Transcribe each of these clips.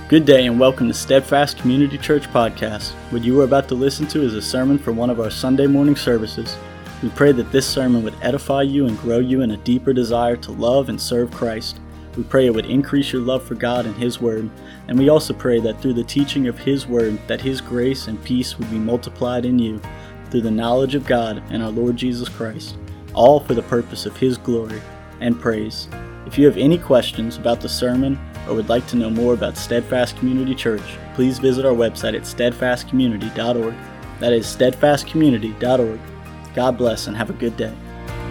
Good day and welcome to Steadfast Community Church Podcast. What you are about to listen to is a sermon from one of our Sunday morning services. We pray that this sermon would edify you and grow you in a deeper desire to love and serve Christ. We pray it would increase your love for God and His Word. And we also pray that through the teaching of His Word, that His grace and peace would be multiplied in you through the knowledge of God and our Lord Jesus Christ, all for the purpose of His glory and praise. If you have any questions about the sermon or would like to know more about Steadfast Community Church, please visit our website at steadfastcommunity.org. That is steadfastcommunity.org. God bless and have a good day.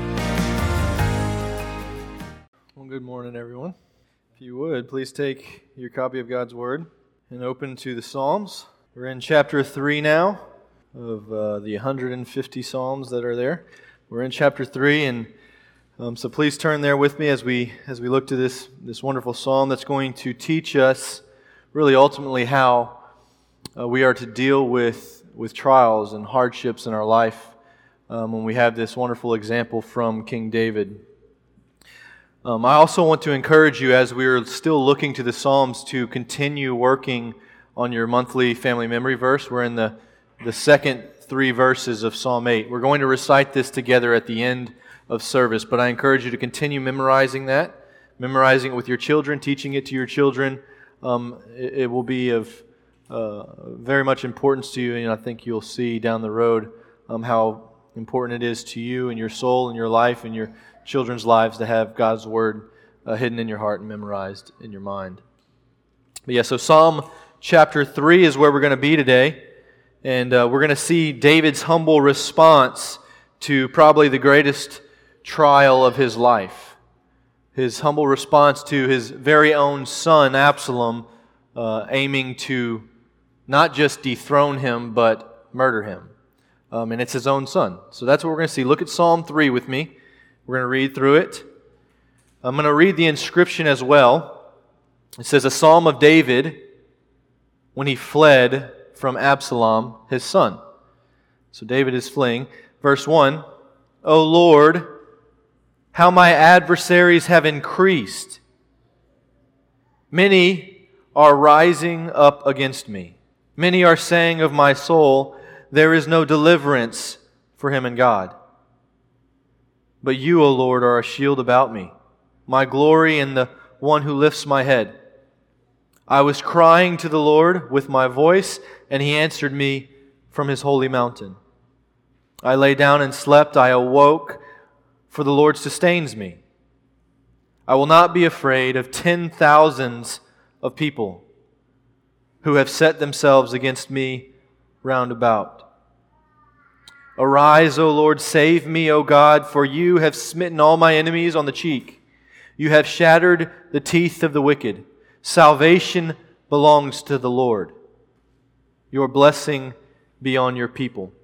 Well, good morning, everyone. If you would, please take your copy of God's Word and open to the Psalms. We're in chapter 3 now of the 150 Psalms that are there. We're in chapter 3, and so please turn there with me as we look to this wonderful psalm that's going to teach us really ultimately how we are to deal with trials and hardships in our life when we have this wonderful example from King David. I also want to encourage you, as we're still looking to the Psalms, to continue working on your monthly family memory verse. We're in the second 3 verses of Psalm 8. We're going to recite this together at the end of service, but I encourage you to continue memorizing it with your children, teaching it to your children. It will be of very much importance to you, and I think you'll see down the road how important it is to you and your soul and your life and your children's lives to have God's Word hidden in your heart and memorized in your mind. But so Psalm chapter 3 is where we're going to be today, and we're going to see David's humble response to probably the greatest trial of his life. His humble response to his very own son, Absalom, aiming to not just dethrone him, but murder him. And it's his own son. So that's what we're going to see. Look at Psalm 3 with me. We're going to read through it. I'm going to read the inscription as well. It says, a psalm of David when he fled from Absalom, his son. So David is fleeing. Verse 1, O Lord, how my adversaries have increased. Many are rising up against me. Many are saying of my soul, there is no deliverance for him in God. But you, O Lord, are a shield about me, my glory and the one who lifts my head. I was crying to the Lord with my voice, and He answered me from His holy mountain. I lay down and slept, I awoke, for the Lord sustains me. I will not be afraid of 10,000s of people who have set themselves against me round about. Arise, O Lord, save me, O God, for you have smitten all my enemies on the cheek. You have shattered the teeth of the wicked. Salvation belongs to the Lord. Your blessing be on your people.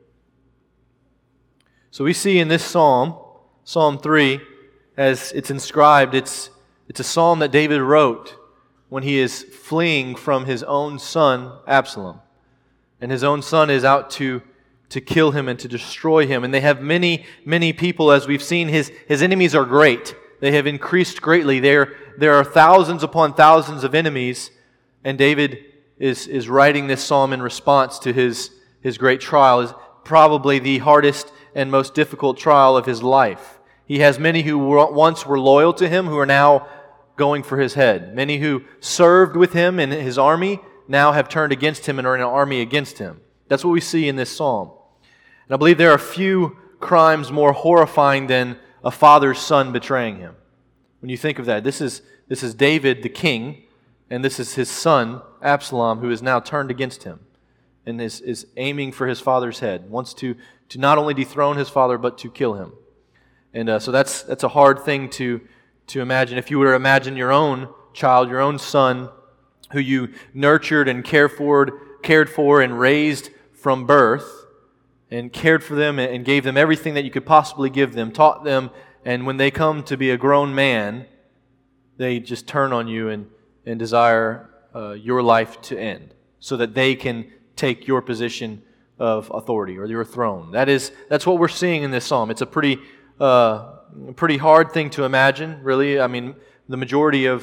So we see in this psalm, Psalm 3, as it's inscribed, it's a psalm that David wrote when he is fleeing from his own son, Absalom. And his own son is out to kill him and to destroy him. And they have many, many people, as we've seen. His enemies are great. They have increased greatly. There are thousands upon thousands of enemies, and David is writing this psalm in response to his great trial. Is probably the hardest and most difficult trial of his life. He has many who once were loyal to him who are now going for his head. Many who served with him in his army now have turned against him and are in an army against him. That's what we see in this psalm. And I believe there are few crimes more horrifying than a father's son betraying him. When you think of that, this is David the king, and this is his son, Absalom, who is now turned against him and is aiming for his father's head, wants to not only dethrone his father, but to kill him. And so that's a hard thing to imagine. If you were to imagine your own child, your own son, who you nurtured and cared for and raised from birth, and cared for them and gave them everything that you could possibly give them, taught them, and when they come to be a grown man, they just turn on you and desire your life to end so that they can take your position of authority or your throne. That's what we're seeing in this psalm. It's a pretty hard thing to imagine, really. I mean, the majority of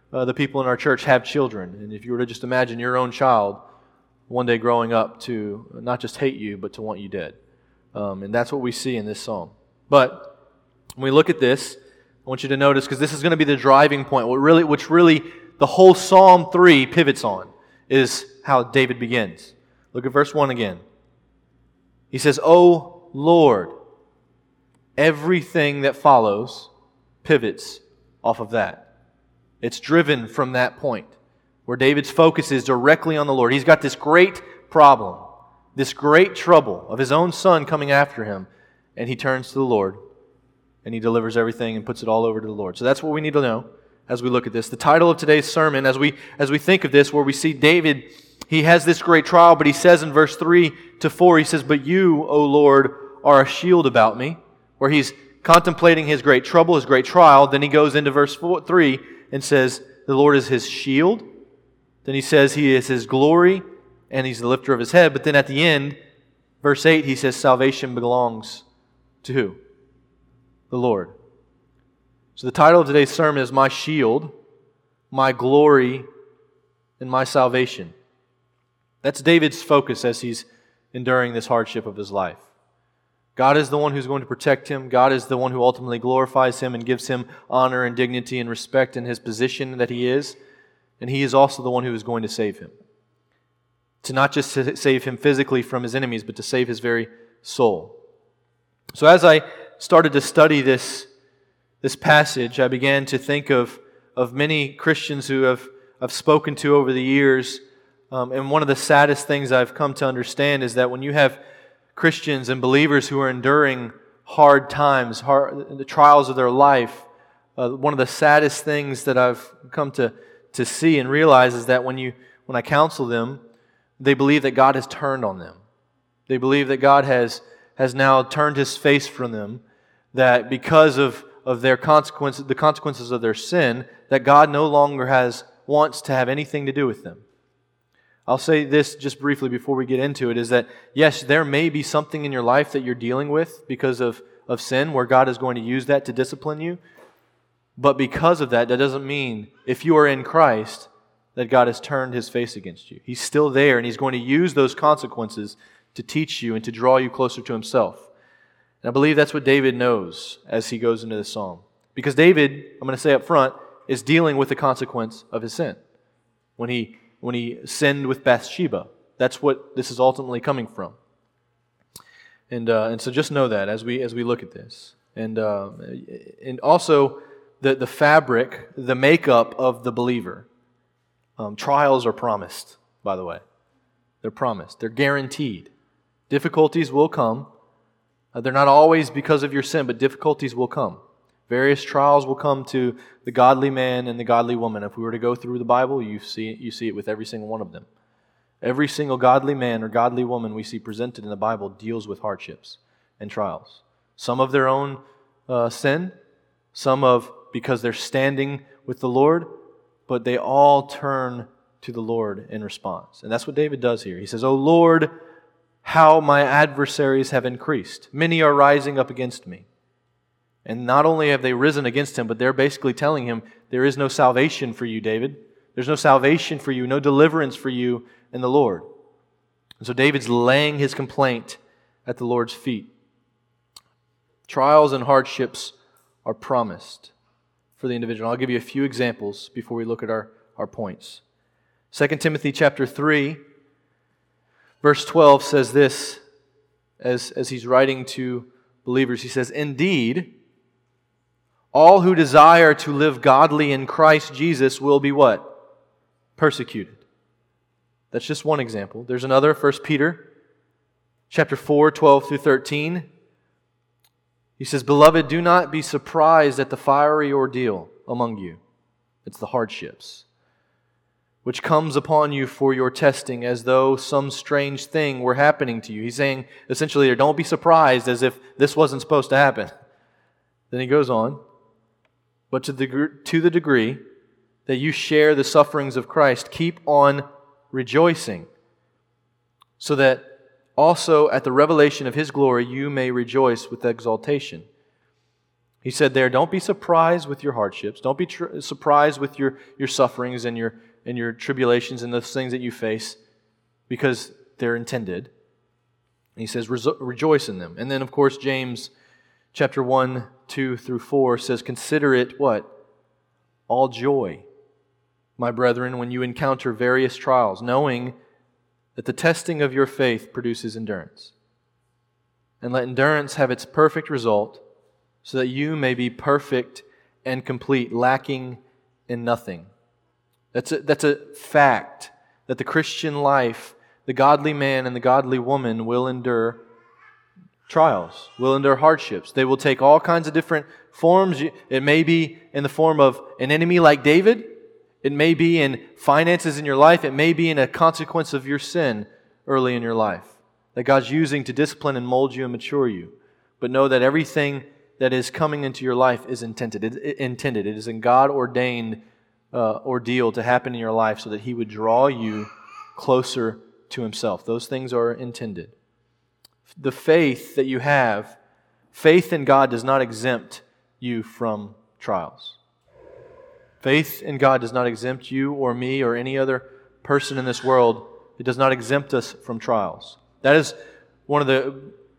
the people in our church have children. And if you were to just imagine your own child one day growing up to not just hate you, but to want you dead. And that's what we see in this psalm. But when we look at this, I want you to notice, because this is going to be the driving point, which really the whole Psalm 3 pivots on, is how David begins. Look at verse 1 again. He says, "O Lord." Everything that follows pivots off of that. It's driven from that point, where David's focus is directly on the Lord. He's got this great problem, this great trouble of his own son coming after him, and he turns to the Lord, and he delivers everything and puts it all over to the Lord. So that's what we need to know as we look at this. The title of today's sermon, as we think of this, where we see David, he has this great trial, but he says in verse 3 to 4, he says, "But you, O Lord, are a shield about me," where he's contemplating his great trouble, his great trial. Then he goes into verse 3 and says, the Lord is his shield. Then he says he is his glory, and he's the lifter of his head. But then at the end, verse 8, he says salvation belongs to who? The Lord. So the title of today's sermon is My Shield, My Glory, and My Salvation. That's David's focus as he's enduring this hardship of his life. God is the one who's going to protect him. God is the one who ultimately glorifies him and gives him honor and dignity and respect in his position that he is. And he is also the one who is going to save him. To not just save him physically from his enemies, but to save his very soul. So as I started to study this passage, I began to think of many Christians who I've spoken to over the years. And one of the saddest things I've come to understand is that when you have Christians and believers who are enduring hard times, the trials of their life, one of the saddest things that I've come to see and realize is that when I counsel them, they believe that God has turned on them. They believe that God has now turned His face from them, that because of their consequences, the consequences of their sin, that God no longer wants to have anything to do with them. I'll say this just briefly before we get into it, is that yes, there may be something in your life that you're dealing with because of sin, where God is going to use that to discipline you. But because of that doesn't mean, if you are in Christ, that God has turned His face against you. He's still there, and He's going to use those consequences to teach you and to draw you closer to Himself. And I believe that's what David knows as he goes into this psalm. Because David, I'm going to say up front, is dealing with the consequence of his sin. When he sinned with Bathsheba. That's what this is ultimately coming from. And so just know that as we look at this. And also the fabric, the makeup of the believer. Trials are promised, by the way. They're promised. They're guaranteed. Difficulties will come. They're not always because of your sin, but difficulties will come. Various trials will come to the godly man and the godly woman. If we were to go through the Bible, you see it with every single one of them. Every single godly man or godly woman we see presented in the Bible deals with hardships and trials. Some of their own sin, some because they're standing with the Lord, but they all turn to the Lord in response. And that's what David does here. He says, "O Lord, how my adversaries have increased. Many are rising up against me." And not only have they risen against him, but they're basically telling him, there is no salvation for you, David. There's no salvation for you, no deliverance for you in the Lord. And so David's laying his complaint at the Lord's feet. Trials and hardships are promised for the individual. I'll give you a few examples before we look at our points. 2 Timothy chapter 3, verse 12 says this, as he's writing to believers. He says, "Indeed, all who desire to live godly in Christ Jesus will be" what? Persecuted. That's just one example. There's another, 1 Peter chapter 4, 12 through 13. He says, "Beloved, do not be surprised at the fiery ordeal among you." It's the hardships, "which comes upon you for your testing, as though some strange thing were happening to you." He's saying, essentially, don't be surprised as if this wasn't supposed to happen. Then he goes on, "But to the degree that you share the sufferings of Christ, keep on rejoicing, so that also at the revelation of His glory you may rejoice with exultation." He said there, don't be surprised with your hardships. Don't be surprised with your sufferings and your tribulations and those things that you face, because they're intended. And he says, rejoice in them. And then, of course, James chapter 1, 2 through 4 says, consider it what? All joy, my brethren, when you encounter various trials, knowing that the testing of your faith produces endurance. And let endurance have its perfect result, so that you may be perfect and complete, lacking in nothing. That's a fact, that the Christian life, the godly man and the godly woman will endure trials, will endure hardships. They will take all kinds of different forms. It may be in the form of an enemy like David. It may be in finances in your life. It may be in a consequence of your sin early in your life that God's using to discipline and mold you and mature you. But know that everything that is coming into your life is intended. It is a God-ordained ordeal to happen in your life so that He would draw you closer to Himself. Those things are intended. The faith that you have, faith in God does not exempt you from trials. Faith in God does not exempt you or me or any other person in this world. It does not exempt us from trials. That is one of the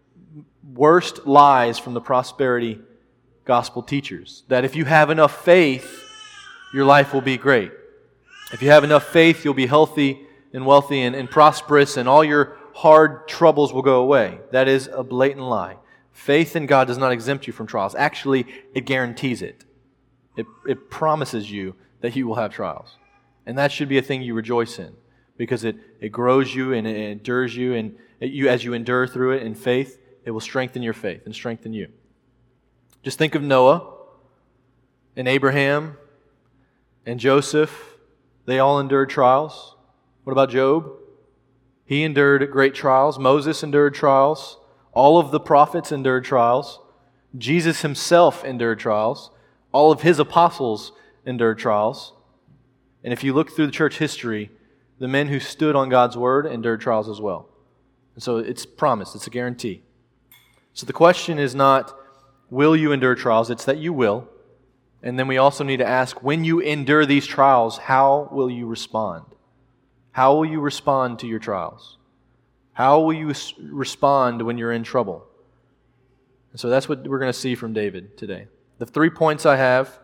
worst lies from the prosperity gospel teachers. That if you have enough faith, your life will be great. If you have enough faith, you'll be healthy and wealthy and prosperous, and all your hard troubles will go away. That is a blatant lie. Faith in God does not exempt you from trials. Actually, it guarantees it. It promises you that you will have trials. And that should be a thing you rejoice in, because it grows you and it endures you, and as you endure through it in faith, it will strengthen your faith and strengthen you. Just think of Noah and Abraham and Joseph. They all endured trials. What about Job? He endured great trials. Moses endured trials. All of the prophets endured trials. Jesus Himself endured trials. All of His apostles endured trials. And if you look through the church history, the men who stood on God's Word endured trials as well. And so it's promised. It's a guarantee. So the question is not, will you endure trials? It's that you will. And then we also need to ask, when you endure these trials, how will you respond? How will you respond to your trials? How will you respond when you're in trouble? And so that's what we're going to see from David today. The 3 points I have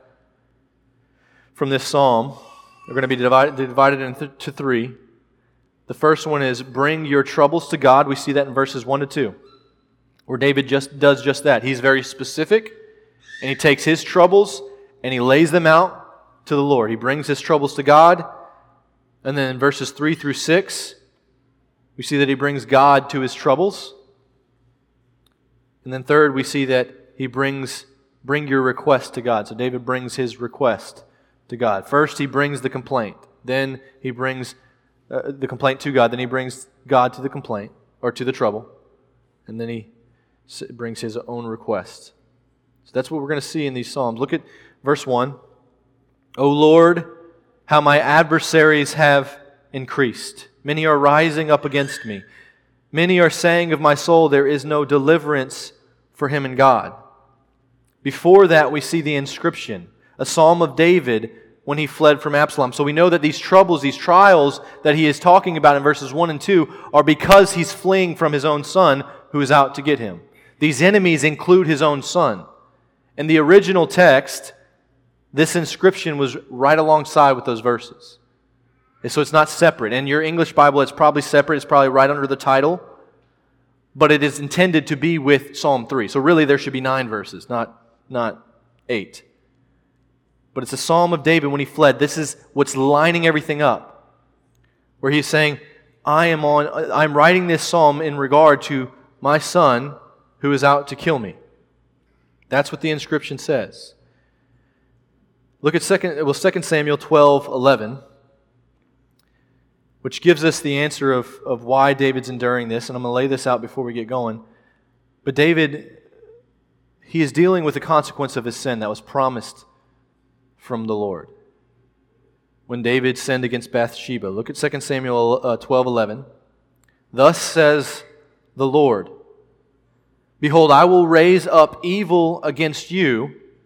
from this psalm are going to be divided into 3. The first one is, bring your troubles to God. We see that in verses 1 to 2, where David does just that. He's very specific, and he takes his troubles and he lays them out to the Lord. He brings his troubles to God. And then in verses 3 through 6, we see that he brings God to his troubles. And then third, we see that he bring your request to God. So David brings his request to God. First, he brings the complaint. Then he brings the complaint to God. Then he brings God to the complaint, or to the trouble. And then he brings his own request. So that's what we're going to see in these Psalms. Look at verse 1. O Lord, how my adversaries have increased. Many are rising up against me. Many are saying of my soul, there is no deliverance for him in God. Before that, we see the inscription, a psalm of David when he fled from Absalom. So we know that these troubles, these trials that he is talking about in verses 1 and 2 are because he's fleeing from his own son who is out to get him. These enemies include his own son. In the original text, this inscription was right alongside with those verses. And so it's not separate. In your English Bible, it's probably separate. It's probably right under the title. But it is intended to be with Psalm 3. So really there should be 9 verses, not 8. But it's a psalm of David when he fled. This is what's lining everything up. Where he's saying, I'm writing this psalm in regard to my son who is out to kill me. That's what the inscription says. Look at 2 Samuel 12:11, which gives us the answer of why David's enduring this. And I'm going to lay this out before we get going. But David, he is dealing with the consequence of his sin that was promised from the Lord. When David sinned against Bathsheba. Look at 2 Samuel 12:11. Thus says the Lord, behold, I will raise up evil against you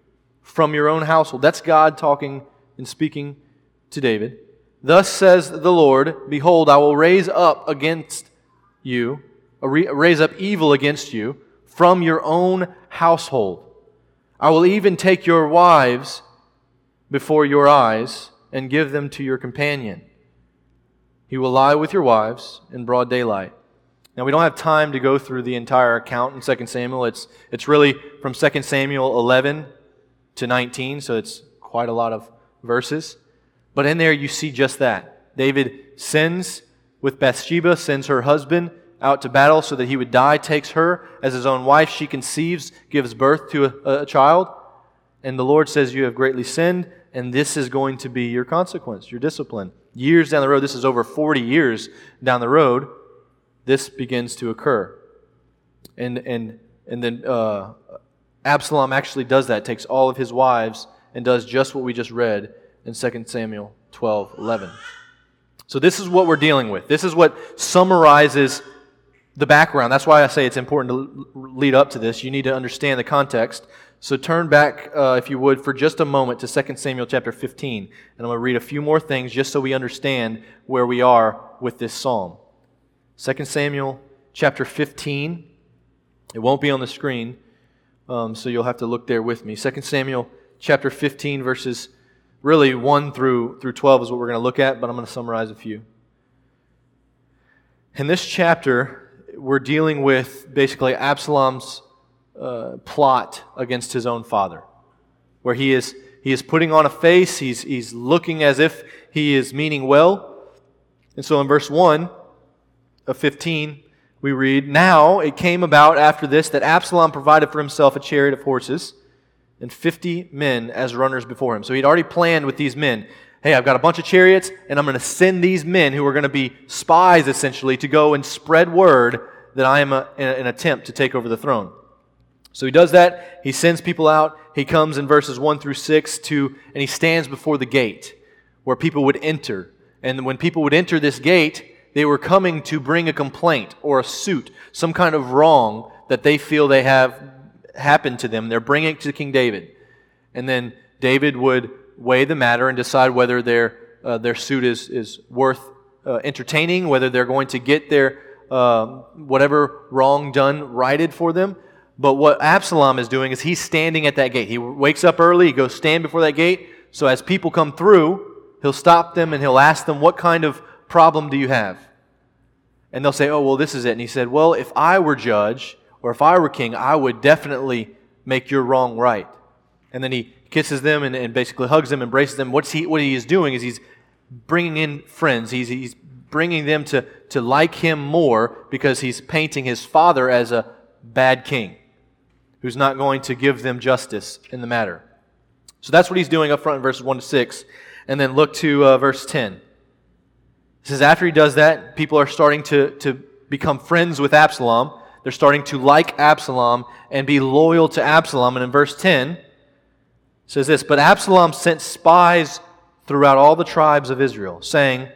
from your own household. That's God talking and speaking to David. Thus says the Lord, behold, I will raise up against you, raise up evil against you from your own household. I will even take your wives before your eyes and give them to your companion. He will lie with your wives in broad daylight. Now, we don't have time to go through the entire account in 2 Samuel. It's really from 2 Samuel 11 to 19, so it's quite a lot of verses. But in there you see just that. David sins with Bathsheba, sends her husband out to battle so that he would die, takes her as his own wife. She conceives, gives birth to a child. And the Lord says, you have greatly sinned, and this is going to be your consequence, your discipline. Years down the road, this is over 40 years down the road, this begins to occur. And then Absalom actually does that, takes all of his wives and does just what we just read in 2 Samuel 12:11. So this is what we're dealing with. This is what summarizes the background. That's why I say it's important to lead up to this. You need to understand the context. So turn back, if you would, for just a moment to 2 Samuel chapter 15. And I'm going to read a few more things just so we understand where we are with this psalm. 2 Samuel chapter 15. It won't be on the screen, so you'll have to look there with me. 2 Samuel chapter 15, verses really 1 through 12 is what we're going to look at, but I'm going to summarize a few. In this chapter, we're dealing with basically Absalom's plot against his own father, where he is putting on a face, he's looking as if he is meaning well. And so in verse 1 of 15, we read, Now it came about after this that Absalom provided for himself a chariot of horses and 50 men as runners before him. So he'd already planned with these men, hey, I've got a bunch of chariots, and I'm going to send these men who are going to be spies, essentially, to go and spread word that I am in an attempt to take over the throne. So he does that. He sends people out. He comes in verses 1 through 6 and he stands before the gate where people would enter. And when people would enter this gate, they were coming to bring a complaint or a suit, some kind of wrong that they feel they have happened to them. They're bringing it to King David. And then David would weigh the matter and decide whether their suit is worth entertaining, whether they're going to get their whatever wrong done righted for them. But what Absalom is doing is he's standing at that gate. He wakes up early, he goes stand before that gate. So as people come through, he'll stop them and he'll ask them, what kind of problem do you have? And they'll say, oh, well, this is it. And he said, well, if I were judge or if I were king, I would definitely make your wrong right. And then he kisses them and basically hugs them, embraces them. What he is doing is he's bringing in friends. He's bringing them to like him more because he's painting his father as a bad king who's not going to give them justice in the matter. So that's what he's doing up front in verses 1 to 6. And then look to verse 10. It says after he does that, people are starting to become friends with Absalom. They're starting to like Absalom and be loyal to Absalom. And in verse 10, it says this, But Absalom sent spies throughout all the tribes of Israel, saying,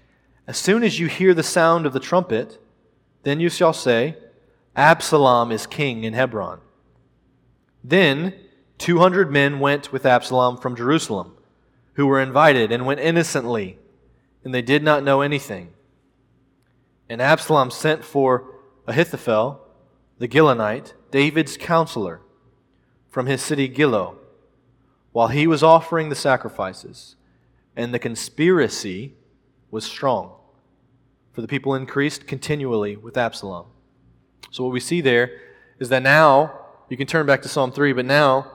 As soon as you hear the sound of the trumpet, then you shall say, Absalom is king in Hebron. Then 200 men went with Absalom from Jerusalem, who were invited and went innocently, and they did not know anything. And Absalom sent for Ahithophel, the Gilonite, David's counselor, from his city Gilo, while he was offering the sacrifices, and the conspiracy was strong, for the people increased continually with Absalom. So what we see there is that now, you can turn back to Psalm 3, but now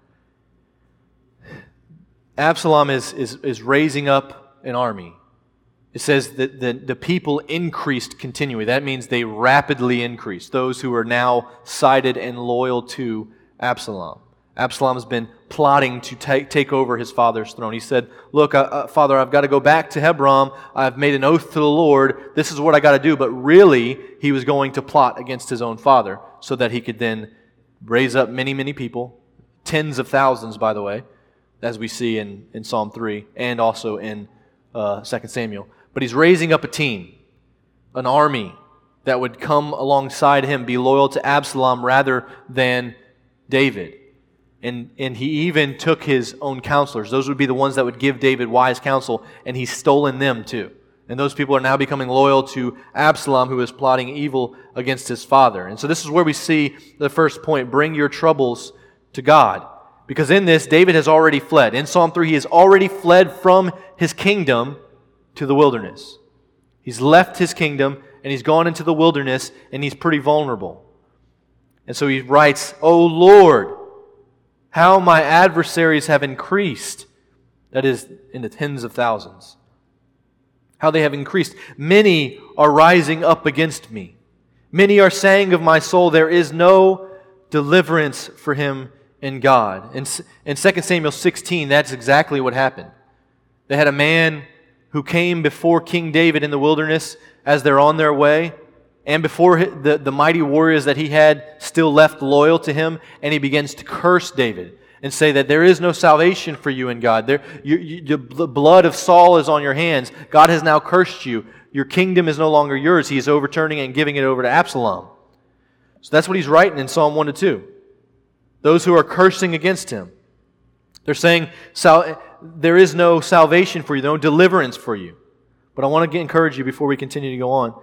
Absalom is raising up an army. It says that the people increased continually. That means they rapidly increased, those who are now sided and loyal to Absalom. Absalom has been plotting to take over his father's throne. He said, look, Father, I've got to go back to Hebron. I've made an oath to the Lord. This is what I got to do. But really, he was going to plot against his own father so that he could then raise up many, many people, tens of thousands, by the way, as we see in Psalm 3 and also in 2 Samuel. But he's raising up a team, an army that would come alongside him, be loyal to Absalom rather than David. And he even took his own counselors. Those would be the ones that would give David wise counsel, and he's stolen them too. And those people are now becoming loyal to Absalom, who is plotting evil against his father. And so this is where we see the first point, bring your troubles to God. Because in this, David has already fled. In Psalm 3, he has already fled from his kingdom to the wilderness. He's left his kingdom, and he's gone into the wilderness, and he's pretty vulnerable. And so he writes, "O Lord, how my adversaries have increased." That is, in the tens of thousands. How they have increased. Many are rising up against me. Many are saying of my soul, there is no deliverance for him in God. In 2 Samuel 16, that's exactly what happened. They had a man who came before King David in the wilderness as they're on their way, and before the mighty warriors that he had still left loyal to him, and he begins to curse David and say that there is no salvation for you in God. The blood of Saul is on your hands. God has now cursed you. Your kingdom is no longer yours. He is overturning it and giving it over to Absalom. So that's what he's writing in Psalm 1 to 2. Those who are cursing against him. They're saying, there is no salvation for you, no deliverance for you. But I want to encourage you before we continue to go on.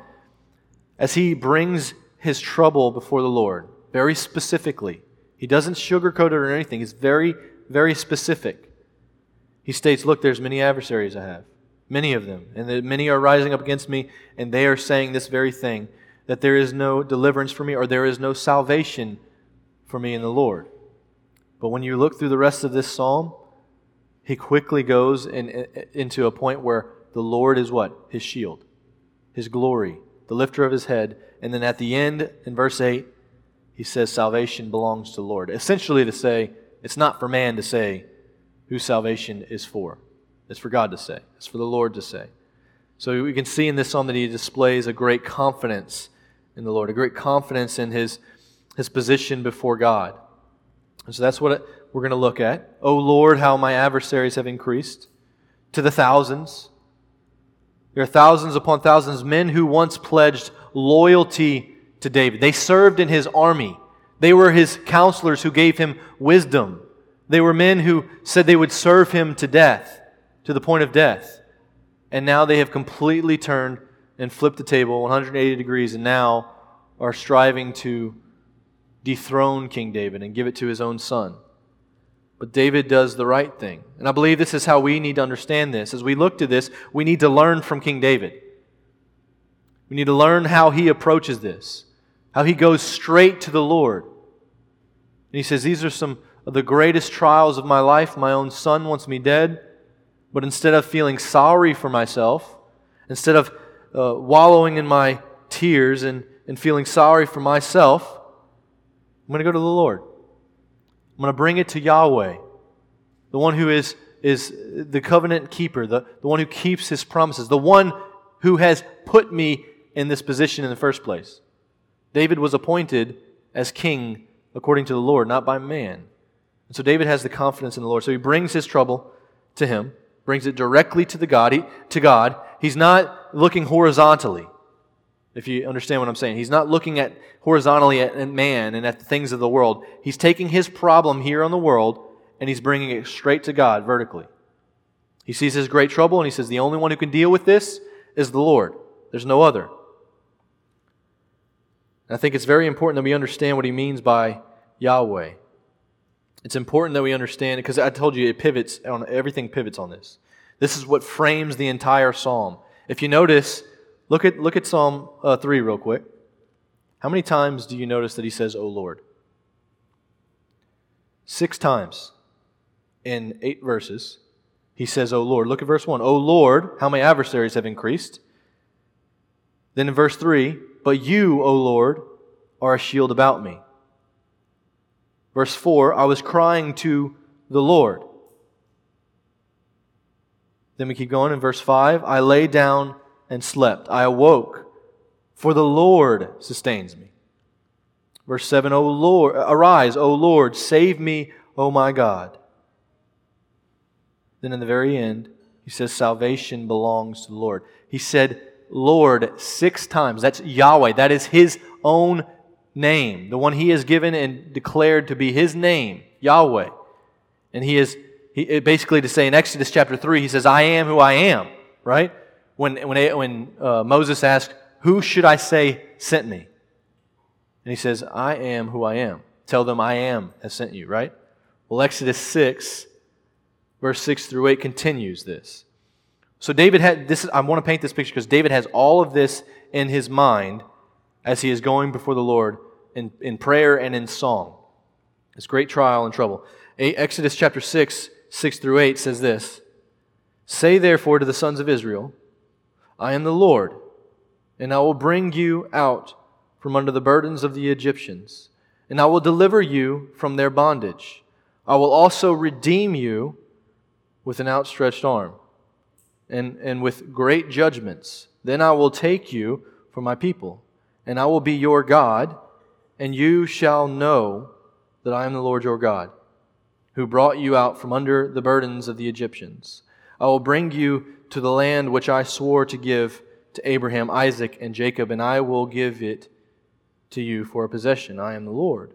As he brings his trouble before the Lord, very specifically, he doesn't sugarcoat it or anything. He's very, very specific. He states, look, there's many adversaries I have. Many of them. And that many are rising up against me, and they are saying this very thing, that there is no deliverance for me, or there is no salvation for me in the Lord. But when you look through the rest of this psalm, he quickly goes into a point where the Lord is what? His shield, his glory, the lifter of his head. And then at the end, in verse 8, he says salvation belongs to the Lord. Essentially to say, it's not for man to say who salvation is for. It's for God to say. It's for the Lord to say. So we can see in this psalm that he displays a great confidence in the Lord, a great confidence in his position before God. And so that's what we're going to look at. O Lord, how my adversaries have increased to the thousands. There are thousands upon thousands, men who once pledged loyalty to David. They served in his army. They were his counselors who gave him wisdom. They were men who said they would serve him to death, to the point of death. And now they have completely turned and flipped the table 180 degrees and now are striving to dethrone King David and give it to his own son. But David does the right thing. And I believe this is how we need to understand this. As we look to this, we need to learn from King David. We need to learn how he approaches this, how he goes straight to the Lord. And he says, these are some of the greatest trials of my life. My own son wants me dead. But instead of feeling sorry for myself, instead of wallowing in my tears and feeling sorry for myself, I'm going to go to the Lord. I'm going to bring it to Yahweh, the one who is the covenant keeper, the one who keeps his promises, the one who has put me in this position in the first place. David was appointed as king according to the Lord, not by man. And so David has the confidence in the Lord. So he brings his trouble to him, brings it directly to God. He's not looking horizontally, if you understand what I'm saying. He's not looking horizontally at man and at the things of the world. He's taking his problem here on the world and he's bringing it straight to God vertically. He sees his great trouble and he says, the only one who can deal with this is the Lord. There's no other. And I think it's very important that we understand what he means by Yahweh. It's important that we understand it because I told you everything pivots on this. This is what frames the entire psalm. If you notice, look at Psalm 3 real quick. How many times do you notice that he says, O Lord? 6 times in 8 verses. He says, O Lord. Look at verse 1. O Lord, how my adversaries have increased. Then in verse 3, but you, O Lord, are a shield about me. Verse 4, I was crying to the Lord. Then we keep going in verse 5, I lay down and slept. I awoke, for the Lord sustains me. Verse 7, O Lord, arise, O Lord, save me, O my God. Then in the very end, he says, salvation belongs to the Lord. He said, Lord 6 times. That's Yahweh. That is his own name. The one he has given and declared to be his name. Yahweh. And he basically to say in Exodus chapter 3, he says, I am who I am, right? When Moses asked, who should I say sent me? And he says, I am who I am. Tell them I am has sent you, right? Well, Exodus 6, verse 6 through 8 continues this. So David had this. I want to paint this picture because David has all of this in his mind as he is going before the Lord in prayer and in song. It's great trial and trouble. Exodus chapter 6, 6 through 8 says this, Say therefore to the sons of Israel, I am the Lord, and I will bring you out from under the burdens of the Egyptians, and I will deliver you from their bondage. I will also redeem you with an outstretched arm, and with great judgments. Then I will take you for my people, and I will be your God, and you shall know that I am the Lord your God, who brought you out from under the burdens of the Egyptians. I will bring you to the land which I swore to give to Abraham, Isaac, and Jacob, and I will give it to you for a possession. I am the Lord.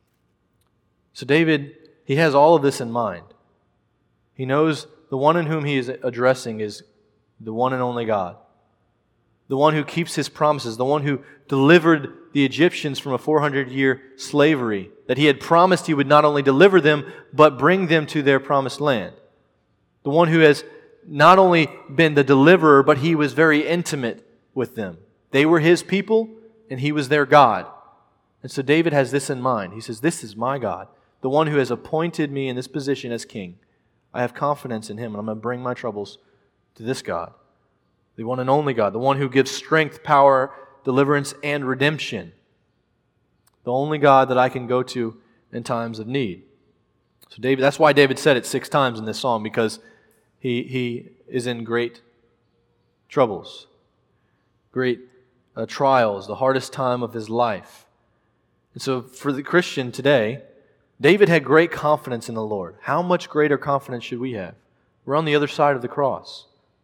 So David, he has all of this in mind. He knows the one in whom he is addressing is the one and only God. The one who keeps His promises, the one who delivered the Egyptians from a 400-year slavery, that He had promised He would not only deliver them, but bring them to their promised land. The one who has not only been the deliverer, but He was very intimate with them. They were His people, and He was their God. And so David has this in mind. He says, this is my God, the one who has appointed me in this position as king. I have confidence in Him, and I'm going to bring my troubles to this God, the one and only God, the one who gives strength, power, deliverance, and redemption. The only God that I can go to in times of need. So David, that's why David said it 6 times in this psalm, because he is in great troubles, great trials, the hardest time of his life. And so for the Christian today, David had great confidence in the Lord. How much greater confidence should we have? We're on the other side of the cross.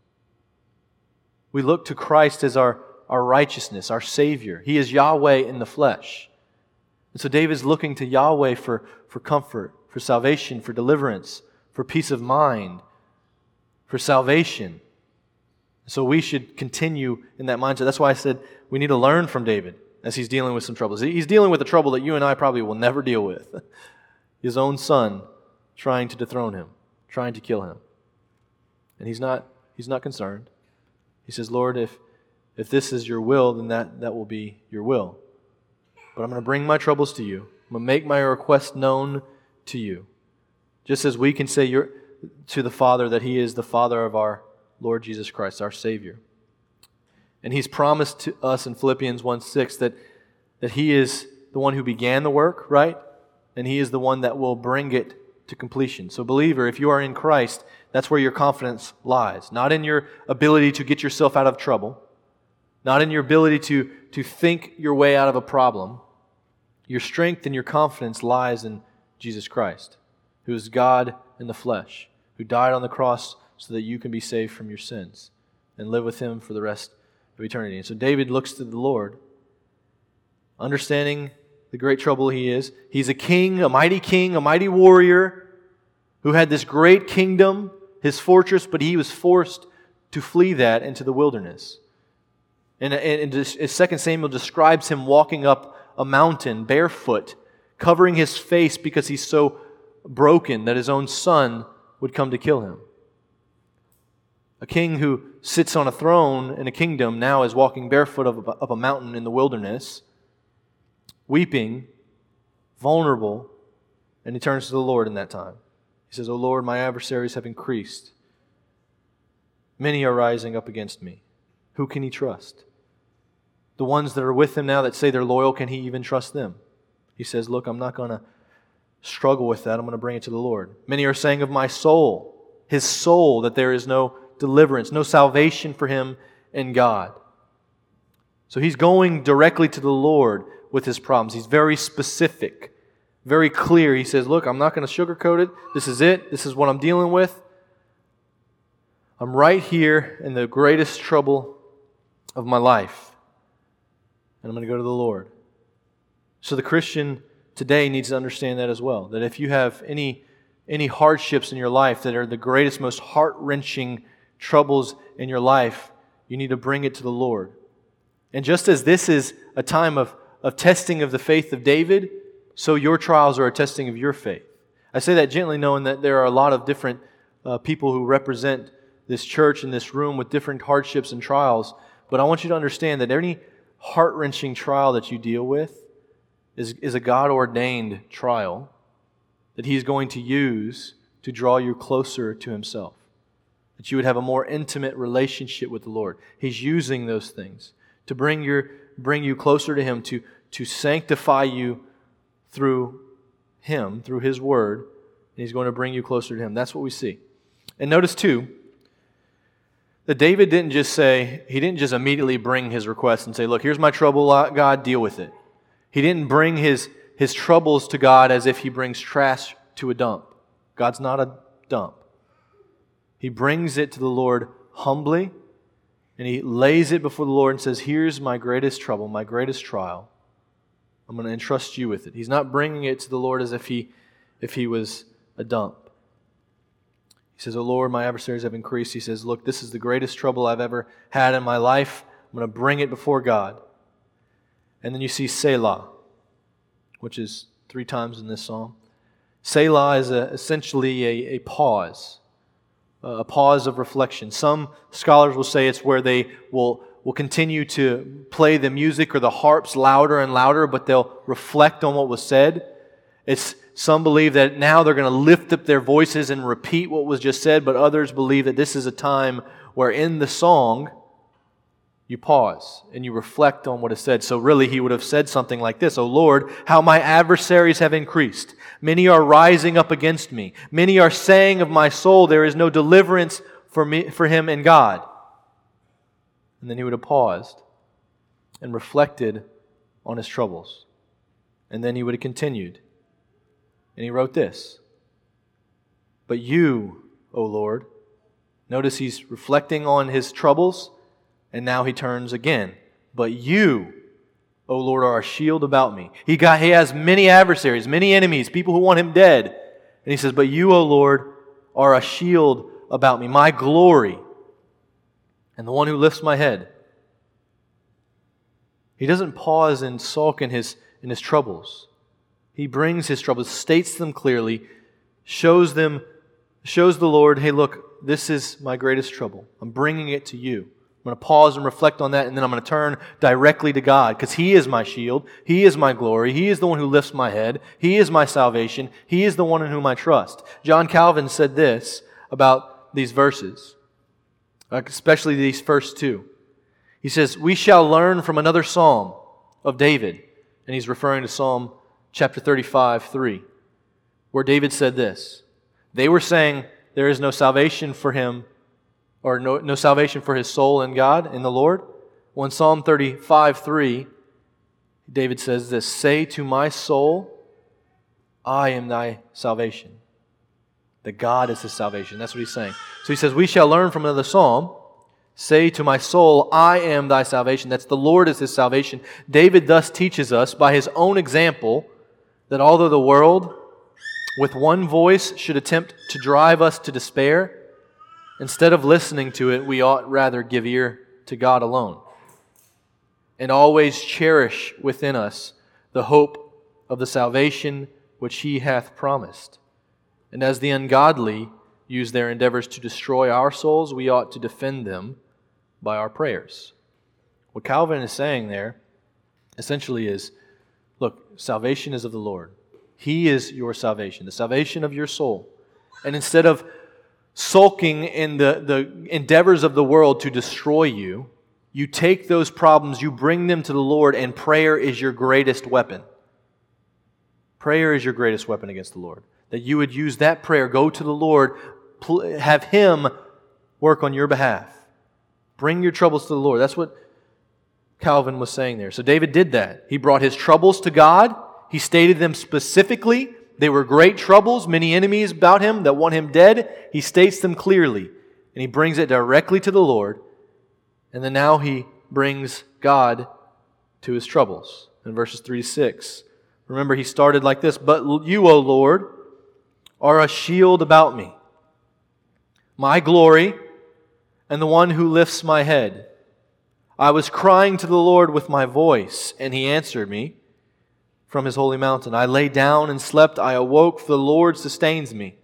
We look to Christ as our righteousness, our Savior. He is Yahweh in the flesh. And so David's looking to Yahweh for comfort, for salvation, for deliverance, for peace of mind, for salvation. So we should continue in that mindset. That's why I said we need to learn from David as he's dealing with some troubles. He's dealing with a trouble that you and I probably will never deal with. His own son trying to dethrone him, trying to kill him. And he's not concerned. He says, Lord, if this is your will, then that will be your will. But I'm going to bring my troubles to you. I'm going to make my request known to you. Just as we can say to the Father that He is the Father of our Lord Jesus Christ, our Savior. And He's promised to us in Philippians 1:6 that He is the one who began the work, right? And He is the one that will bring it to completion. So believer, if you are in Christ, that's where your confidence lies. Not in your ability to get yourself out of trouble. Not in your ability to think your way out of a problem. Your strength and your confidence lies in Jesus Christ, who is God in the flesh, who died on the cross so that you can be saved from your sins and live with Him for the rest of eternity. And so David looks to the Lord, understanding the great trouble he is. He's a king, a mighty warrior who had this great kingdom, his fortress, but he was forced to flee that into the wilderness. And 2 Samuel describes him walking up a mountain barefoot, covering his face because he's so broken that his own son would come to kill him. A king who sits on a throne in a kingdom now is walking barefoot up a mountain in the wilderness, weeping, vulnerable, and he turns to the Lord in that time. He says, O Lord, my adversaries have increased. Many are rising up against me. Who can he trust? The ones that are with him now that say they're loyal, can he even trust them? He says, look, I'm not going to struggle with that. I'm going to bring it to the Lord. Many are saying of my soul, his soul, that there is no deliverance, no salvation for him in God. So he's going directly to the Lord with his problems. He's very specific, very clear. He says, look, I'm not going to sugarcoat it. This is it. This is what I'm dealing with. I'm right here in the greatest trouble of my life. And I'm going to go to the Lord. So the Christian today needs to understand that as well. That if you have any hardships in your life that are the greatest, most heart-wrenching troubles in your life, you need to bring it to the Lord. And just as this is a time of testing of the faith of David, so your trials are a testing of your faith. I say that gently, knowing that there are a lot of different people who represent this church in this room with different hardships and trials. But I want you to understand that any heart-wrenching trial that you deal with is a God-ordained trial that He's going to use to draw you closer to Himself. That you would have a more intimate relationship with the Lord. He's using those things to bring you closer to Him, to sanctify you through Him, through His Word. And He's going to bring you closer to Him. That's what we see. And notice too, that David didn't just immediately bring his request and say, look, here's my trouble, God, deal with it. He didn't bring his troubles to God as if he brings trash to a dump. God's not a dump. He brings it to the Lord humbly, and he lays it before the Lord and says, here's my greatest trouble, my greatest trial. I'm going to entrust you with it. He's not bringing it to the Lord as if he was a dump. He says, "O Lord, my adversaries have increased." He says, look, this is the greatest trouble I've ever had in my life. I'm going to bring it before God. And then you see Selah, which is 3 times in this psalm. Selah is essentially a pause of reflection. Some scholars will say it's where they will continue to play the music or the harps louder and louder, but they'll reflect on what was said. Some believe that now they're going to lift up their voices and repeat what was just said, but others believe that this is a time where in the song you pause and you reflect on what is said. So really he would have said something like this, "O Lord, how my adversaries have increased. Many are rising up against me. Many are saying of my soul, there is no deliverance for him in God." And then he would have paused and reflected on his troubles. And then he would have continued. And he wrote this, "But you, O Lord," notice he's reflecting on his troubles, and now he turns again. "But you, O Lord, are a shield about me." He has many adversaries, many enemies, people who want him dead. And he says, "But you, O Lord, are a shield about me, my glory, and the one who lifts my head." He doesn't pause and sulk in his troubles. He brings his troubles, states them clearly, shows the Lord, "Hey, look, this is my greatest trouble. I'm bringing it to you." I'm going to pause and reflect on that, and then I'm going to turn directly to God, because He is my shield. He is my glory. He is the one who lifts my head. He is my salvation. He is the one in whom I trust. John Calvin said this about these verses, especially these first 2. He says, "We shall learn from another psalm of David," and he's referring to Psalm chapter 35:3, where David said this. They were saying there is no salvation for him, or no salvation for his soul in God, in the Lord. Well, in Psalm 35:3, David says this, "Say to my soul, I am thy salvation." That God is his salvation. That's what he's saying. So he says, we shall learn from another psalm, "Say to my soul, I am thy salvation." That's the Lord is his salvation. David thus teaches us by his own example that although the world with one voice should attempt to drive us to despair, instead of listening to it, we ought rather give ear to God alone and always cherish within us the hope of the salvation which He hath promised. And as the ungodly use their endeavors to destroy our souls, we ought to defend them by our prayers. What Calvin is saying there essentially is, look, salvation is of the Lord. He is your salvation, the salvation of your soul. And instead of sulking in the endeavors of the world to destroy you, you take those problems, you bring them to the Lord, and prayer is your greatest weapon. Prayer is your greatest weapon against the Lord. That you would use that prayer, go to the Lord, have Him work on your behalf. Bring your troubles to the Lord. That's what Calvin was saying there. So David did that. He brought his troubles to God. He stated them specifically. They were great troubles, many enemies about him that want him dead. He states them clearly, and he brings it directly to the Lord. And then now he brings God to his troubles. In verses 3 to 6, Remember, he started like this, "But you, O Lord, are a shield about me, my glory, and the one who lifts my head. I was crying to the Lord with my voice, and He answered me from His holy mountain. I lay down and slept. I awoke, for the Lord sustains me.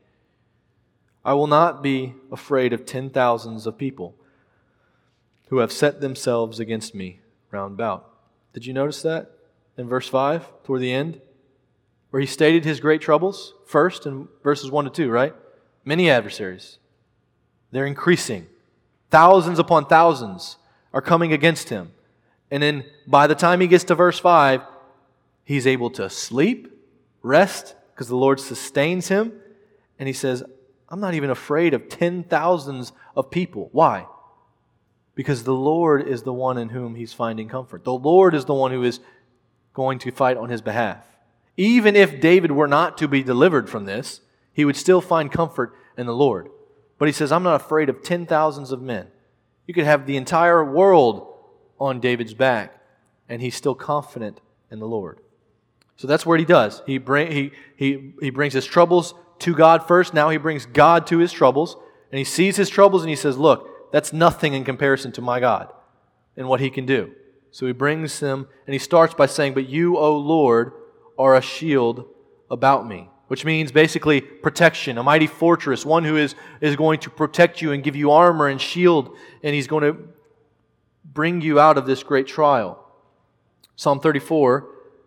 I will not be afraid of 10,000s of people who have set themselves against me round about." Did you notice that in verse 5, toward the end? Where he stated his great troubles first in verses 1 to 2, right? Many adversaries. They're increasing. Thousands upon thousands are coming against him. And then by the time he gets to verse 5, he's able to sleep, rest, because the Lord sustains him. And he says, I'm not even afraid of 10,000s of people. Why? Because the Lord is the one in whom he's finding comfort. The Lord is the one who is going to fight on his behalf. Even if David were not to be delivered from this, he would still find comfort in the Lord. But he says, I'm not afraid of 10,000s of men. You could have the entire world on David's back, and he's still confident in the Lord. So that's what he does. He brings his troubles to God first. Now he brings God to his troubles, and he sees his troubles and he says, look, that's nothing in comparison to my God and what He can do. So he brings them, and he starts by saying, but you, O Lord, are a shield about me. Which means basically protection, a mighty fortress, one who is going to protect you and give you armor and shield, and He's going to bring you out of this great trial. Psalm 34,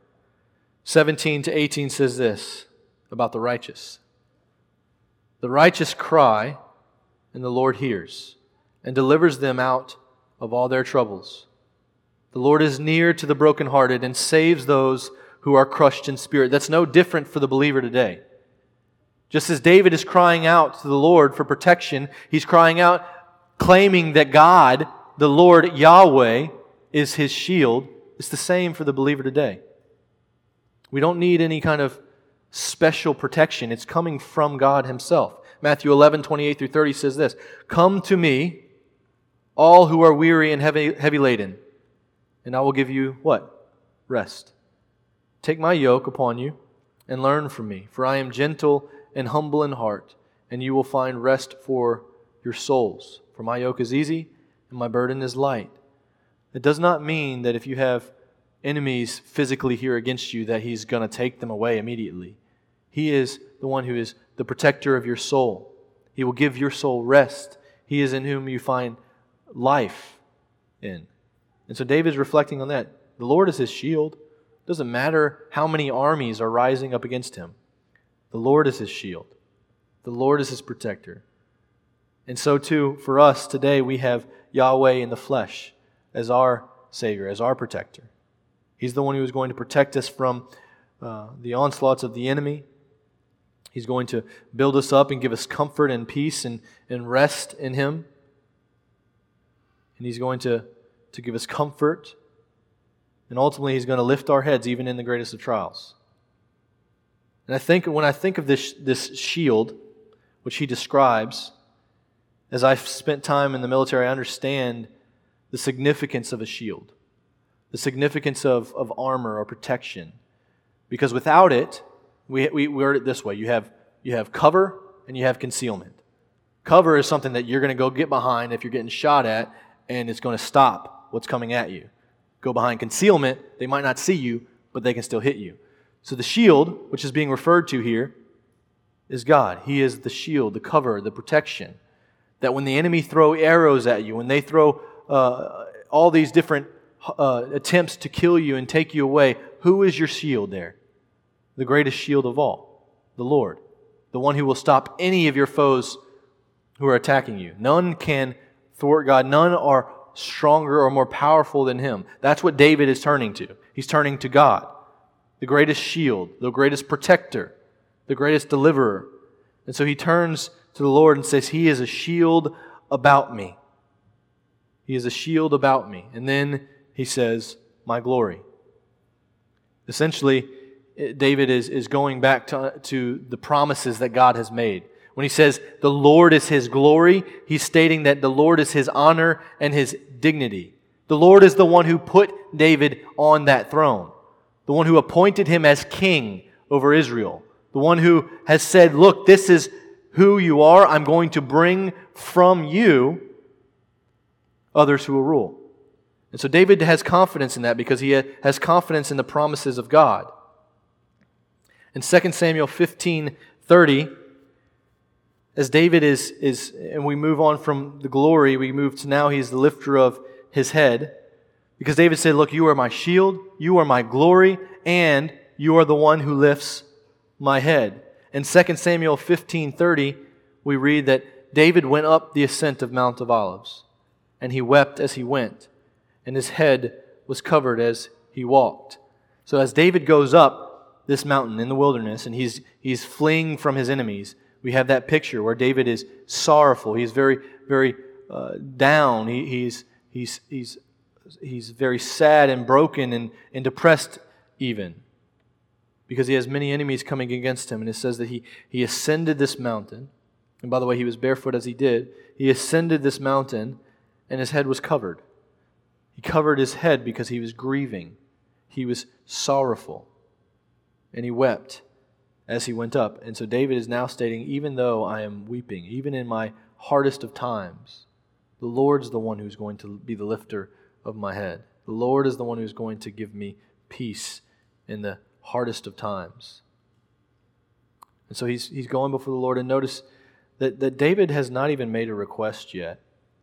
17 to 18 says this about the righteous. The righteous cry, and the Lord hears, and delivers them out of all their troubles. The Lord is near to the brokenhearted and saves those who are crushed in spirit. That's no different for the believer today. Just as David is crying out to the Lord for protection, he's crying out, claiming that God, the Lord Yahweh, is his shield. It's the same for the believer today. We don't need any kind of special protection. It's coming from God Himself. Matthew 11, 28 through 30 says this, "Come to me, all who are weary and heavy laden, and I will give you" what? Rest. "Take my yoke upon you and learn from me, for I am gentle and humble in heart, and you will find rest for your souls. For my yoke is easy and my burden is light." It does not mean that if you have enemies physically here against you that He's going to take them away immediately. He is the one who is the protector of your soul. He will give your soul rest. He is in whom you find life in. And so David's reflecting on that. The Lord is his shield. It doesn't matter how many armies are rising up against him. The Lord is his shield. The Lord is his protector. And so too, for us today, we have Yahweh in the flesh as our Savior, as our protector. He's the one who is going to protect us from the onslaughts of the enemy. He's going to build us up and give us comfort and peace and rest in Him. And He's going to give us comfort. And ultimately, He's going to lift our heads even in the greatest of trials. And when I think of this shield, which He describes, as I've spent time in the military, I understand the significance of a shield, the significance of armor or protection. Because without it, we word it this way: you have cover and you have concealment. Cover is something that you're going to go get behind if you're getting shot at, and it's going to stop what's coming at you. Go behind concealment, they might not see you, but they can still hit you. So the shield, which is being referred to here, is God. He is the shield, the cover, the protection. That when the enemy throw arrows at you, when they throw all these different attempts to kill you and take you away, who is your shield there? The greatest shield of all, the Lord. The one who will stop any of your foes who are attacking you. None can thwart God. None are stronger or more powerful than Him. That's what David is turning to. He's turning to God, the greatest shield, the greatest protector, the greatest deliverer. And so he turns to the Lord and says, He is a shield about me. He is a shield about me. And then he says, my glory. Essentially, David is going back to the promises that God has made. When he says the Lord is his glory, he's stating that the Lord is his honor and his dignity. The Lord is the one who put David on that throne. the one who appointed him as king over Israel, the one who has said, look, this is who you are. I'm going to bring from you others who will rule. And so David has confidence in that because he has confidence in the promises of God. In 2 Samuel 15:30, as David is, and we move on from the glory, we move to now he's the lifter of his head. Because David said, look, you are my shield, you are my glory, and you are the one who lifts my head. In 2 Samuel 15:30, we read that David went up the ascent of Mount of Olives, and he wept as he went, and his head was covered as he walked. So as David goes up this mountain in the wilderness, and he's fleeing from his enemies, we have that picture where David is sorrowful. He's very, very down. He's very sad and broken and depressed even, because he has many enemies coming against him. And it says that he ascended this mountain. And by the way, he was barefoot as he did. He ascended this mountain, and his head was covered. He covered his head because he was grieving. He was sorrowful. And he wept as he went up. And so David is now stating, even though I am weeping, even in my hardest of times, the Lord's the one who's going to be the lifter of my head. The Lord is the one who's going to give me peace in the hardest of times. And so he's going before the Lord. And notice that David has not even made a request yet.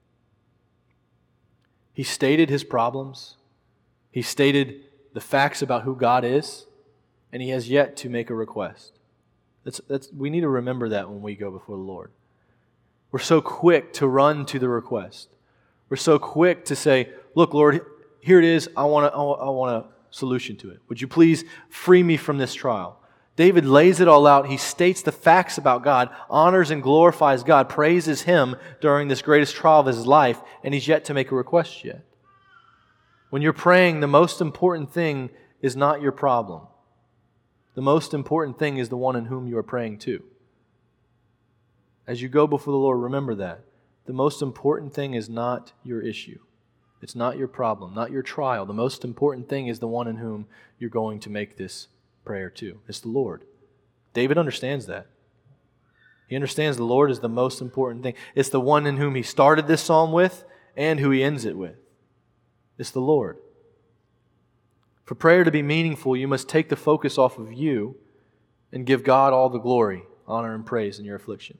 He stated his problems. He stated the facts about who God is. And he has yet to make a request. We need to remember that when we go before the Lord. We're so quick to run to the request. We're so quick to say, look, Lord, here it is. I want a solution to it. Would you please free me from this trial? David lays it all out. He states the facts about God, honors and glorifies God, praises Him during this greatest trial of his life, and he's yet to make a request yet. When you're praying, the most important thing is not your problem. The most important thing is the one in whom you are praying to. As you go before the Lord, remember that. The most important thing is not your issue. It's not your problem, not your trial. The most important thing is the one in whom you're going to make this prayer to. It's the Lord. David understands that. He understands the Lord is the most important thing. It's the one in whom he started this psalm with and who he ends it with. It's the Lord. For prayer to be meaningful, you must take the focus off of you and give God all the glory, honor, and praise in your affliction.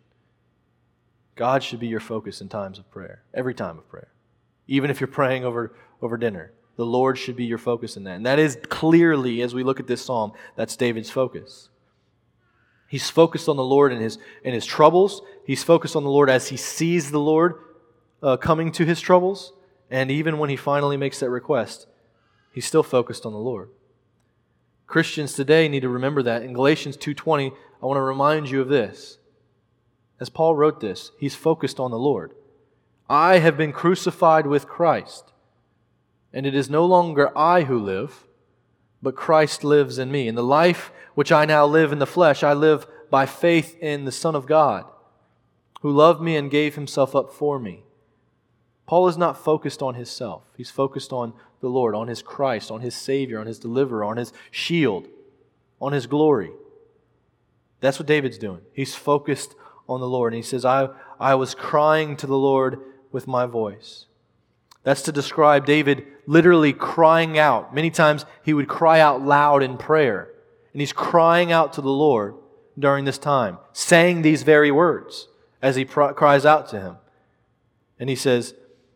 God should be your focus in times of prayer, every time of prayer. Even if you're praying over dinner, the Lord should be your focus in that. And that is clearly, as we look at this psalm, that's David's focus. He's focused on the Lord in his troubles. He's focused on the Lord as he sees the Lord coming to his troubles. And even when he finally makes that request, he's still focused on the Lord. Christians today need to remember that. In Galatians 2:20, I want to remind you of this. As Paul wrote this, he's focused on the Lord. I have been crucified with Christ, and it is no longer I who live, but Christ lives in me. In the life which I now live in the flesh, I live by faith in the Son of God, who loved me and gave Himself up for me. Paul is not focused on himself. He's focused on the Lord, on His Christ, on His Savior, on His deliverer, on His shield, on His glory. That's what David's doing. He's focused on the Lord. And he says, I was crying to the Lord with my voice. That's to describe David literally crying out. Many times he would cry out loud in prayer. And he's crying out to the Lord during this time, saying these very words as he cries out to Him. And he says,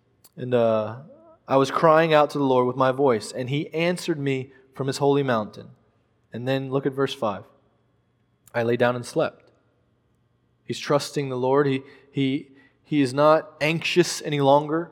I was crying out to the Lord with my voice, and He answered me from His holy mountain. And then look at verse 5. I lay down and slept. He's trusting the Lord. He is not anxious any longer.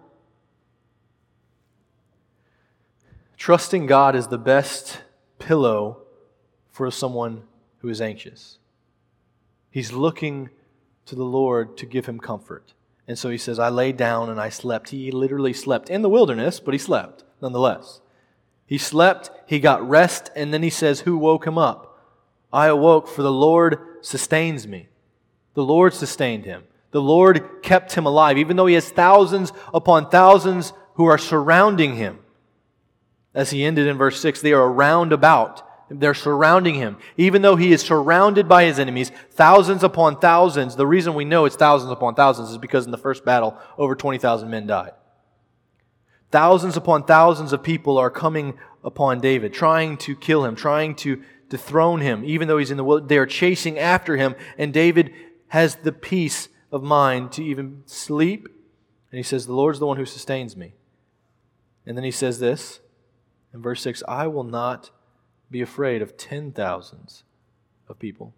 Trusting God is the best pillow for someone who is anxious. He's looking to the Lord to give him comfort. And so he says, I lay down and I slept. He literally slept in the wilderness, but he slept nonetheless. He slept, he got rest, and then he says, who woke him up? I awoke, for the Lord sustains me. The Lord sustained him. The Lord kept him alive, even though he has thousands upon thousands who are surrounding him. As he ended in verse 6, they are around about. They're surrounding him. Even though he is surrounded by his enemies, thousands upon thousands. The reason we know it's thousands upon thousands is because in the first battle, over 20,000 men died. Thousands upon thousands of people are coming upon David, trying to kill him, trying to dethrone him. Even though he's in the wilderness, they are chasing after him, and David has the peace of mind to even sleep. And he says, the Lord's the one who sustains me. And then he says this, in verse 6, I will not be afraid of 10,000s of people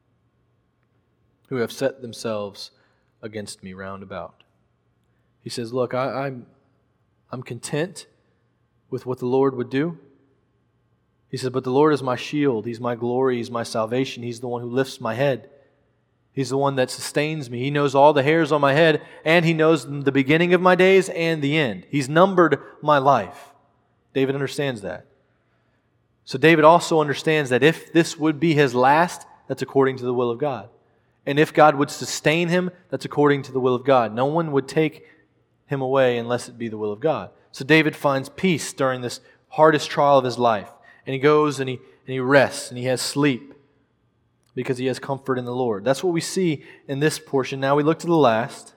who have set themselves against me round about. He says, look, I'm content with what the Lord would do. He says, but the Lord is my shield. He's my glory. He's my salvation. He's the one who lifts my head. He's the one that sustains me. He knows all the hairs on my head, and He knows the beginning of my days and the end. He's numbered my life. David understands that. So David also understands that if this would be his last, that's according to the will of God. And if God would sustain him, that's according to the will of God. No one would take him away unless it be the will of God. So David finds peace during this hardest trial of his life. And he goes and he rests and he has sleep because he has comfort in the Lord. That's what we see in this portion. Now we look to the last,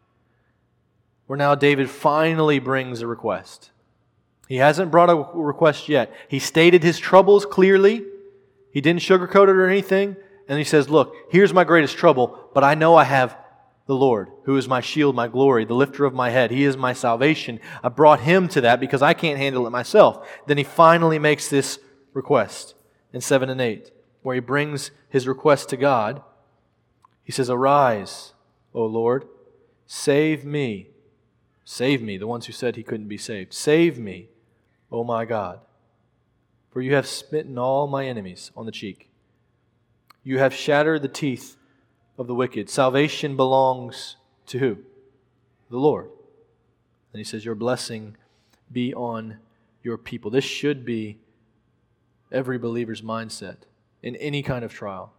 where now David finally brings a request. He hasn't brought a request yet. He stated his troubles clearly. He didn't sugarcoat it or anything. And he says, look, here's my greatest trouble, but I know I have the Lord, who is my shield, my glory, the lifter of my head. He is my salvation. I brought Him to that because I can't handle it myself. Then he finally makes this request in 7 and 8, where he brings his request to God. He says, arise, O Lord, save me. Save me, the ones who said he couldn't be saved. Save me, O my God, for you have smitten all my enemies on the cheek. You have shattered the teeth of the wicked. Salvation belongs to who? The Lord. And he says, your blessing be on your people. This should be every believer's mindset in any kind of trial.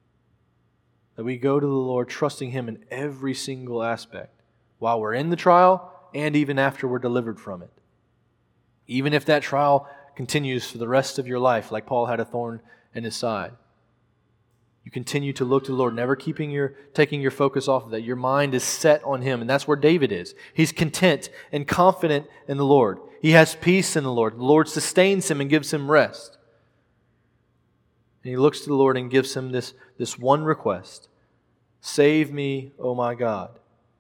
That we go to the Lord trusting Him in every single aspect while we're in the trial and even after we're delivered from it. Even if that trial continues for the rest of your life, like Paul had a thorn in his side. You continue to look to the Lord, never taking your focus off of that. Your mind is set on Him, and that's where David is. He's content and confident in the Lord. He has peace in the Lord. The Lord sustains him and gives him rest. And he looks to the Lord and gives him this one request. Save me, O my God.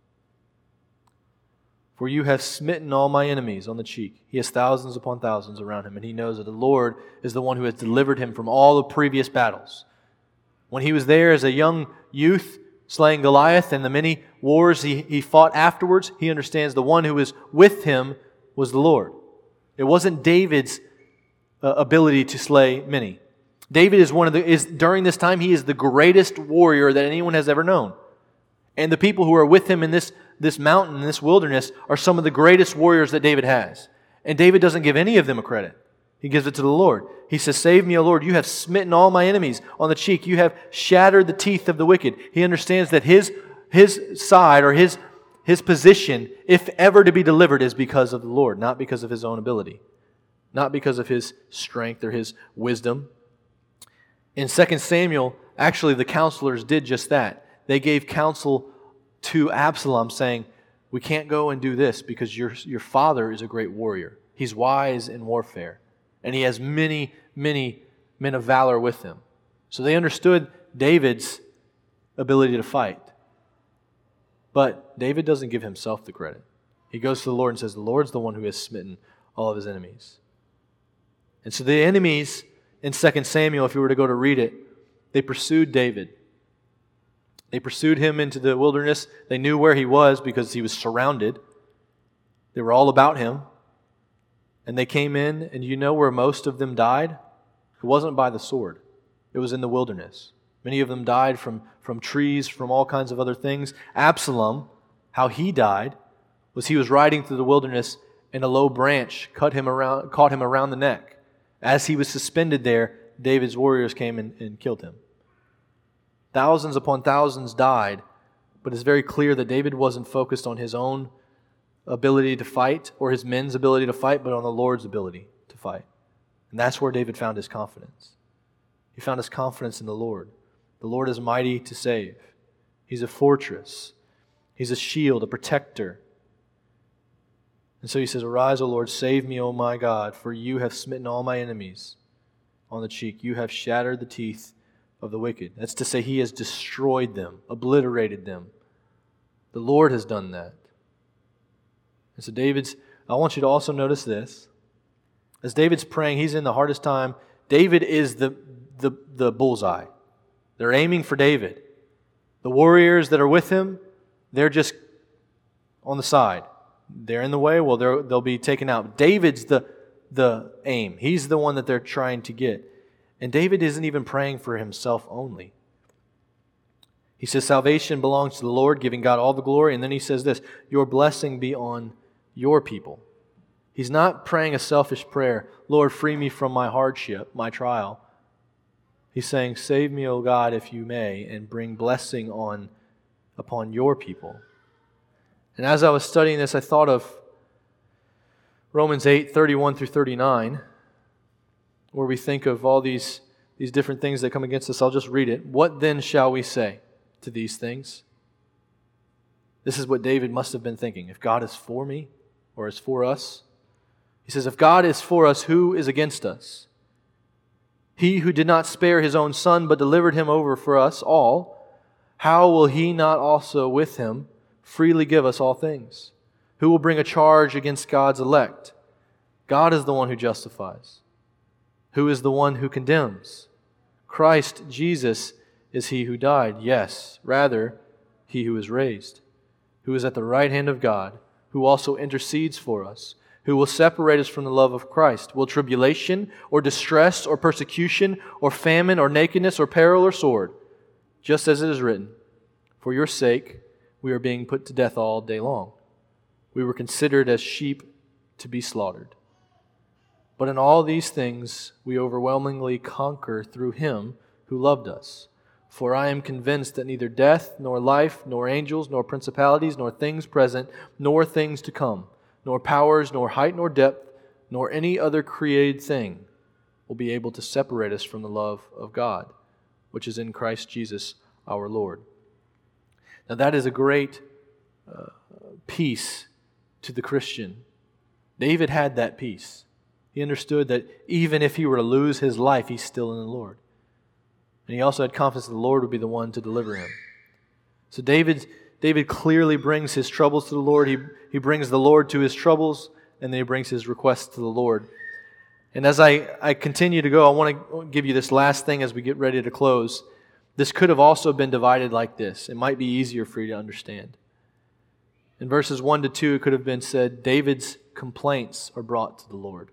For you have smitten all my enemies on the cheek. He has thousands upon thousands around him, and he knows that the Lord is the one who has delivered him from all the previous battles. When he was there as a young youth, slaying Goliath and the many wars he fought afterwards, he understands the one who was with him was the Lord. It wasn't David's ability to slay many. David is during this time, he is the greatest warrior that anyone has ever known. And the people who are with him in this mountain, in this wilderness, are some of the greatest warriors that David has. And David doesn't give any of them a credit. He gives it to the Lord. He says, save me, O Lord. You have smitten all my enemies on the cheek. You have shattered the teeth of the wicked. He understands that his side or his position, if ever to be delivered, is because of the Lord, not because of his own ability, not because of his strength or his wisdom. In 2 Samuel, actually the counselors did just that. They gave counsel to Absalom saying, we can't go and do this because your father is a great warrior. He's wise in warfare. And he has many, many men of valor with him. So they understood David's ability to fight. But David doesn't give himself the credit. He goes to the Lord and says, the Lord's the one who has smitten all of his enemies. And so the enemies in 2 Samuel, if you were to go to read it, they pursued David. They pursued him into the wilderness. They knew where he was because he was surrounded. They were all about him. And they came in, and you know where most of them died? It wasn't by the sword. It was in the wilderness. Many of them died from trees, from all kinds of other things. Absalom, how he died, was he was riding through the wilderness, and a low branch caught him around the neck. As he was suspended there, David's warriors came and killed him. Thousands upon thousands died, but it's very clear that David wasn't focused on his own ability to fight or his men's ability to fight, but on the Lord's ability to fight. fight. And that's where David found his confidence. He found his confidence in the Lord. The Lord is mighty to save. He's a fortress. He's a shield, a protector. And so he says, "Arise, O Lord, save me, O my God, for you have smitten all my enemies on the cheek. You have shattered the teeth of the wicked." That's to say, he has destroyed them, obliterated them. The Lord has done that. And so I want you to also notice this. As David's praying, he's in the hardest time. David is the bullseye. They're aiming for David. The warriors that are with him, they're just on the side. They're in the way, well, they'll be taken out. David's the aim. He's the one that they're trying to get. And David isn't even praying for himself only. He says, "Salvation belongs to the Lord," giving God all the glory. And then he says this, "Your blessing be on your people." He's not praying a selfish prayer, "Lord, free me from my hardship, my trial." He's saying, "Save me, O God, if you may, and bring blessing upon your people." And as I was studying this, I thought of Romans 8:31-39, where we think of all these different things that come against us. I'll just read it. "What then shall we say to these things?" This is what David must have been thinking. If God is for me, or is for us, he says, "If God is for us, who is against us? He who did not spare His own Son, but delivered Him over for us all, how will He not also with Him freely give us all things? Who will bring a charge against God's elect? God is the one who justifies. Who is the one who condemns? Christ Jesus is He who died, yes, rather, He who is raised, who is at the right hand of God, who also intercedes for us. Who will separate us from the love of Christ? Will tribulation, or distress, or persecution, or famine, or nakedness, or peril, or sword? Just as it is written, for your sake we are being put to death all day long. We were considered as sheep to be slaughtered. But in all these things we overwhelmingly conquer through Him who loved us. For I am convinced that neither death, nor life, nor angels, nor principalities, nor things present, nor things to come, nor powers, nor height, nor depth, nor any other created thing will be able to separate us from the love of God, which is in Christ Jesus our Lord." Now that is a great peace to the Christian. David had that peace. He understood that even if he were to lose his life, he's still in the Lord. And he also had confidence that the Lord would be the one to deliver him. So David clearly brings his troubles to the Lord. He brings the Lord to his troubles, and then he brings his requests to the Lord. And as I continue to go, I want to give you this last thing as we get ready to close. This could have also been divided like this. It might be easier for you to understand. In verses 1-2, it could have been said, David's complaints are brought to the Lord.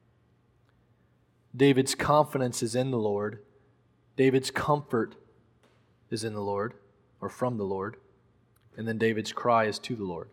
David's confidence is in the Lord. David's comfort is in the Lord, or from the Lord. And then David's cry is to the Lord.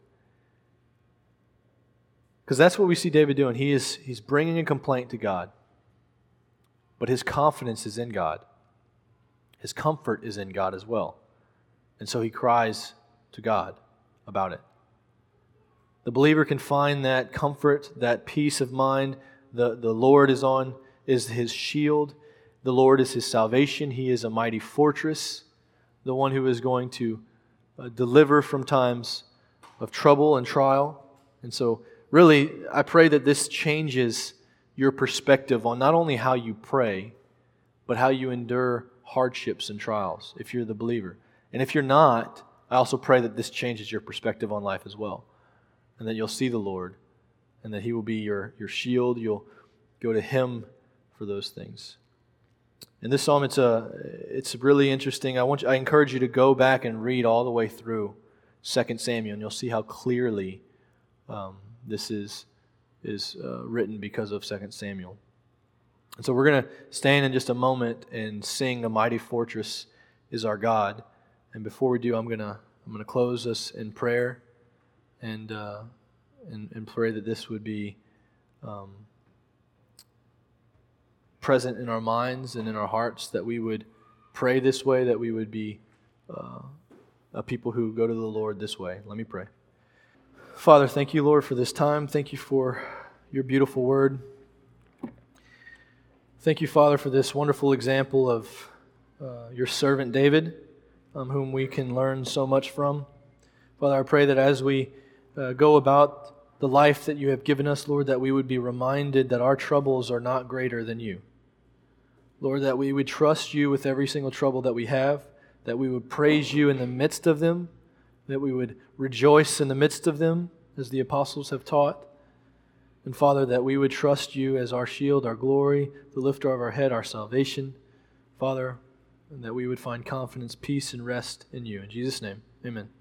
Because that's what we see David doing. He's bringing a complaint to God. But his confidence is in God. His comfort is in God as well. And so he cries to God about it. The believer can find that comfort, that peace of mind. The Lord is his shield. The Lord is his salvation. He is a mighty fortress, the one who is going to deliver from times of trouble and trial. And so, really, I pray that this changes your perspective on not only how you pray, but how you endure hardships and trials, if you're the believer. And if you're not, I also pray that this changes your perspective on life as well, and that you'll see the Lord, and that He will be your shield. You'll go to Him for those things. In this psalm, it's really interesting. I encourage you to go back and read all the way through 2 Samuel, and you'll see how clearly this is written because of 2 Samuel. And so we're going to stand in just a moment and sing "A Mighty Fortress is Our God." And before we do, I'm going to close us in prayer and pray that this would be present in our minds and in our hearts, that we would pray this way, that we would be a people who go to the Lord this way. Let me pray. Father, thank you, Lord, for this time. Thank you for your beautiful word. Thank you, Father, for this wonderful example of your servant David, whom we can learn so much from. Father, I pray that as we go about the life that you have given us, Lord, that we would be reminded that our troubles are not greater than you. Lord, that we would trust you with every single trouble that we have, that we would praise you in the midst of them, that we would rejoice in the midst of them, as the apostles have taught. And Father, that we would trust you as our shield, our glory, the lifter of our head, our salvation. Father, and that we would find confidence, peace, and rest in you. In Jesus' name, amen.